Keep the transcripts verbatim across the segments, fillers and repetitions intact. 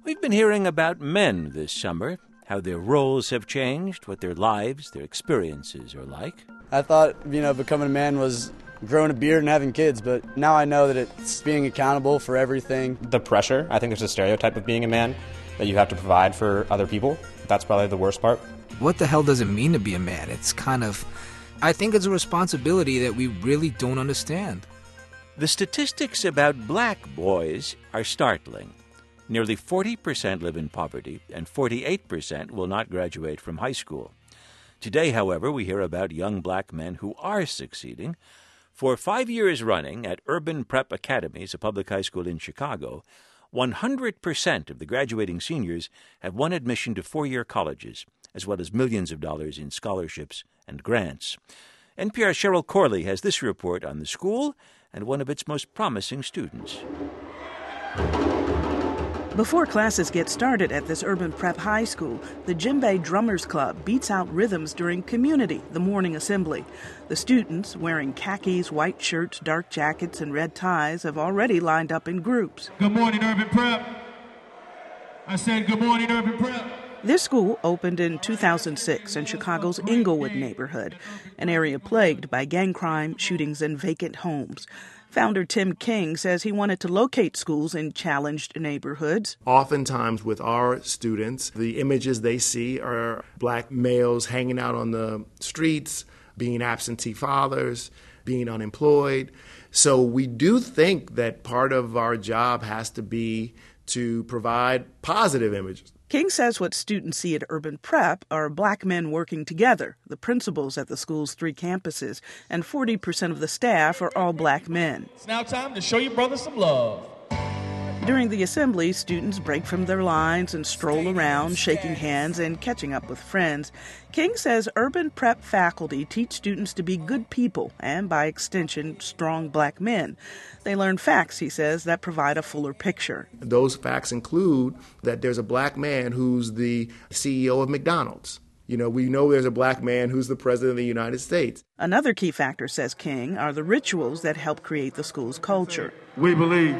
We've been hearing about men this summer, how their roles have changed, what their lives, their experiences are like. I thought, you know, becoming a man was growing a beard and having kids, but now I know that it's being accountable for everything. The pressure, I think there's a stereotype of being a man, that you have to provide for other people. That's probably the worst part. What the hell does it mean to be a man? It's kind of, I think it's a responsibility that we really don't understand. The statistics about black boys are startling. Nearly forty percent live in poverty, and forty-eight percent will not graduate from high school. Today, however, we hear about young black men who are succeeding. For five years running at Urban Prep Academies, a public high school in Chicago, one hundred percent of the graduating seniors have won admission to four-year colleges, as well as millions of dollars in scholarships and grants. N P R's Cheryl Corley has this report on the school and one of its most promising students. Before classes get started at this urban prep high school, the Djembe Drummers Club beats out rhythms during Community, the morning assembly. The students, wearing khakis, white shirts, dark jackets, and red ties, have already lined up in groups. Good morning, Urban Prep. I said good morning, Urban Prep. This school opened in two thousand six in Chicago's Englewood neighborhood, an area plagued by gang crime, shootings, and vacant homes. Founder Tim King says he wanted to locate schools in challenged neighborhoods. Oftentimes with our students, the images they see are black males hanging out on the streets, being absentee fathers, being unemployed. So we do think that part of our job has to be to provide positive images. King says what students see at Urban Prep are black men working together, the principals at the school's three campuses, and forty percent of the staff are all black men. It's now time to show your brother some love. During the assembly, students break from their lines and stroll around, shaking hands and catching up with friends. King says Urban Prep faculty teach students to be good people and, by extension, strong black men. They learn facts, he says, that provide a fuller picture. Those facts include that there's a black man who's the C E O of McDonald's. You know, we know there's a black man who's the president of the United States. Another key factor, says King, are the rituals that help create the school's culture. We believe.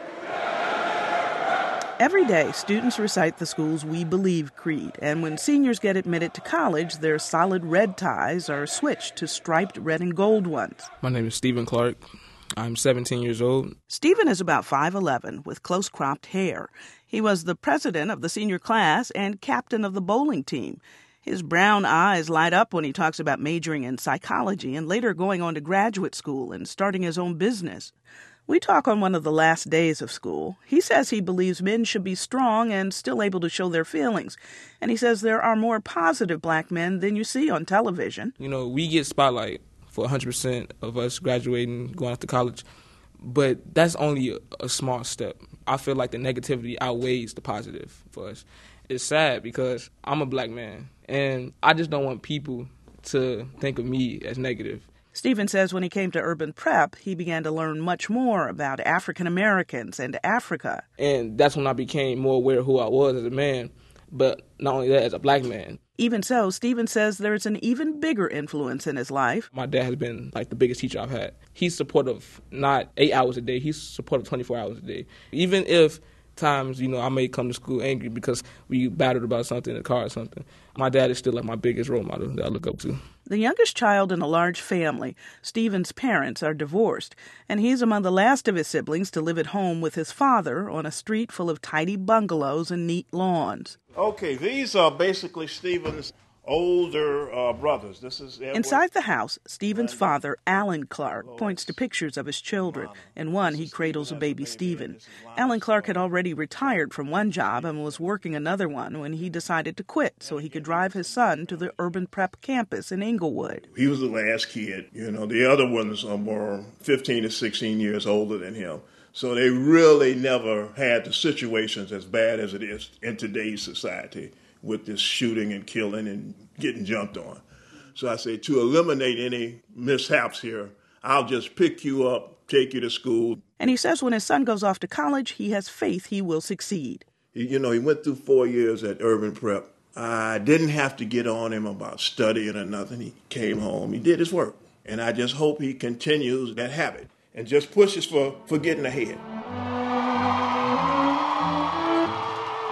Every day, students recite the school's We Believe creed, and when seniors get admitted to college, their solid red ties are switched to striped red and gold ones. My name is Stephen Clark. I'm seventeen years old. Stephen is about five eleven with close-cropped hair. He was the president of the senior class and captain of the bowling team. His brown eyes light up when he talks about majoring in psychology and later going on to graduate school and starting his own business. We talk on one of the last days of school. He says he believes men should be strong and still able to show their feelings. And he says there are more positive black men than you see on television. You know, we get spotlight for one hundred percent of us graduating, going off to college. But that's only a, a small step. I feel like the negativity outweighs the positive for us. It's sad because I'm a black man, and I just don't want people to think of me as negative. Stephen says when he came to Urban Prep, he began to learn much more about African Americans and Africa. And that's when I became more aware of who I was as a man, but not only that, as a black man. Even so, Stephen says there's an even bigger influence in his life. My dad has been like the biggest teacher I've had. He's supportive not eight hours a day, he's supportive twenty-four hours a day. Even if times, you know, I may come to school angry because we battled about something in the car or something, my dad is still like my biggest role model that I look up to. The youngest child in a large family, Stephen's parents are divorced, and he's among the last of his siblings to live at home with his father on a street full of tidy bungalows and neat lawns. Okay, these are basically Stephen's older uh, brothers. This is Edward. Inside the house, Stephen's father, Alan Clark, points to pictures of his children. In one, he cradles a baby Stephen. Alan Clark had already retired from one job and was working another one when he decided to quit so he could drive his son to the Urban Prep campus in Englewood. He was the last kid. You know, the other ones are more fifteen to sixteen years older than him. So they really never had the situations as bad as it is in today's society, with this shooting and killing and getting jumped on. So I say, to eliminate any mishaps here, I'll just pick you up, take you to school. And he says when his son goes off to college, he has faith he will succeed. You know, he went through four years at Urban Prep. I didn't have to get on him about studying or nothing. He came home, he did his work. And I just hope he continues that habit and just pushes for, for getting ahead.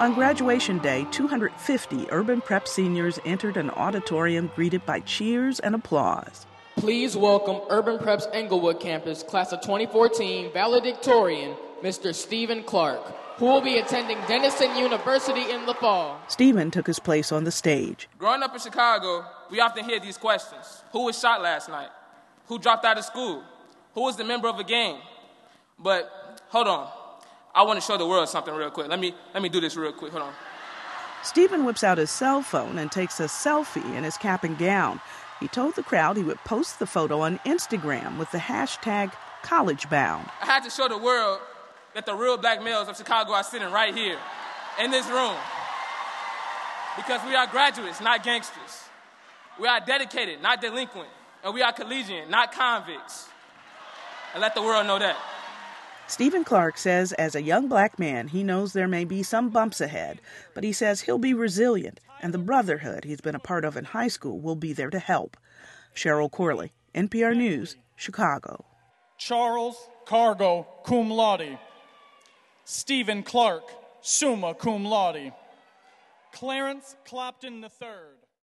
On graduation day, two hundred fifty Urban Prep seniors entered an auditorium greeted by cheers and applause. Please welcome Urban Prep's Englewood campus, class of twenty fourteen, valedictorian, Mister Stephen Clark, who will be attending Denison University in the fall. Stephen took his place on the stage. Growing up in Chicago, we often hear these questions. Who was shot last night? Who dropped out of school? Who was the member of a gang? But hold on. I want to show the world something real quick. Let me let me do this real quick. Hold on. Stephen whips out his cell phone and takes a selfie in his cap and gown. He told the crowd he would post the photo on Instagram with the hashtag CollegeBound. I had to show the world that the real black males of Chicago are sitting right here in this room. Because we are graduates, not gangsters. We are dedicated, not delinquent. And we are collegian, not convicts. And let the world know that. Stephen Clark says as a young black man, he knows there may be some bumps ahead, but he says he'll be resilient, and the brotherhood he's been a part of in high school will be there to help. Cheryl Corley, N P R News, Chicago. Charles Cargo, cum laude. Stephen Clark, summa cum laude. Clarence Clapton the third.